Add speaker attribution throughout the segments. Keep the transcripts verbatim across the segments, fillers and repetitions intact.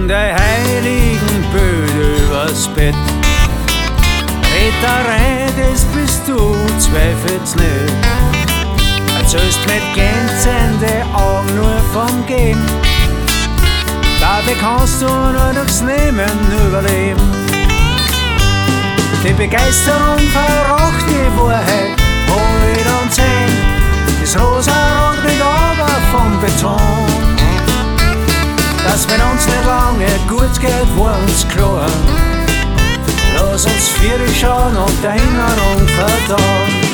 Speaker 1: dein heiligen Bild übers Bett. Retterei, das bist du, zweifelt's nicht. Erzählst mit glänzenden Augen nur vom Gehen. Dabei kannst du nur durchs Nehmen überleben. Die Begeisterung verrocht die Wahrheit, heute und sehen. Das Rosarot wird aber vom Beton. Dass mit uns nicht lange gut geht, war uns klar. Lass uns vier schauen und der Erinnerung verdauen.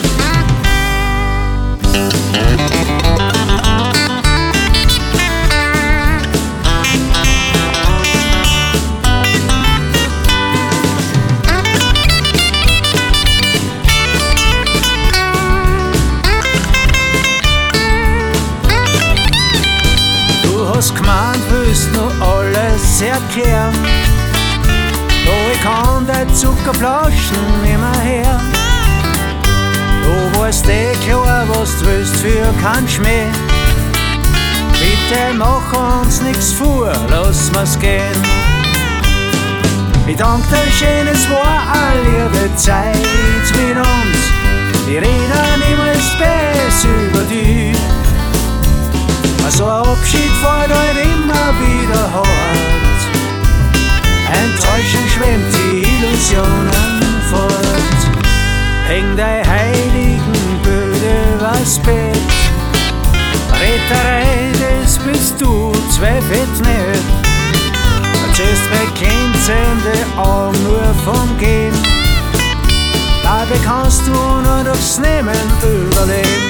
Speaker 1: Du hast gemeint, willst nur alles erklären. Doch ich kann deine Zuckerflaschen nimmer her. Du weißt eh klar, was du willst für keinen Schmäh. Bitte mach uns nix vor, lass mir's gehen. Ich dank dir schön, es war eine liebe Zeit mit uns. Ich rede niemals besser über dich. So ein Abschied fällt halt immer wieder hart. Enttäuschend schwemmt die Illusionen fort. Häng dein heiligen Bild übers Bett. Retterei, das bist du, zweifelt's nicht. Erzählst mit glänzenden Augen nur vom Gehen. Dabei kannst du nur durchs Nehmen überleben.